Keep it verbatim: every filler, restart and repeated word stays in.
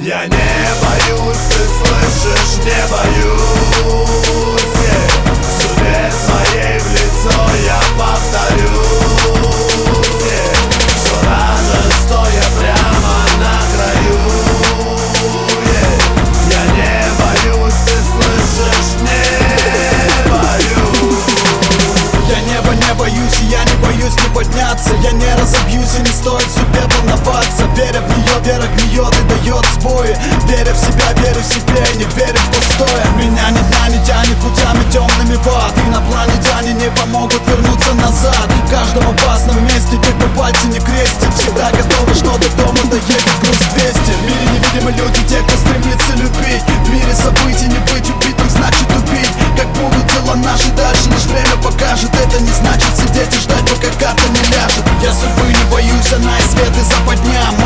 Я не боюсь, ты слышишь, не боюсь, yeah. Судьбе своей в лицо я повторюсь, yeah. Что даже стоя прямо на краю, yeah. Я не боюсь, ты слышишь, не боюсь. Я неба не боюсь, и я не боюсь не подняться. Я не разобьюсь, и не стоит судьбе волноваться. Веря в нее, вера гниет и дает сбои. Веря в себя, верю в себе, не верю в пустое. Меня ни дня не тянет путями темными в ад. Инопланетяне не помогут вернуться назад. В каждом опасном месте те, кто пальцы не крестит, всегда готовы, что до дома доедет груз двести. В мире невидимы люди, те, кто стремится любить. В мире событий не быть убитым значит убить. Как будут дела наши дальше, лишь время покажет. Это не значит сидеть и ждать, пока карта не ляжет. Я судьбы не боюсь, она и свет и западня.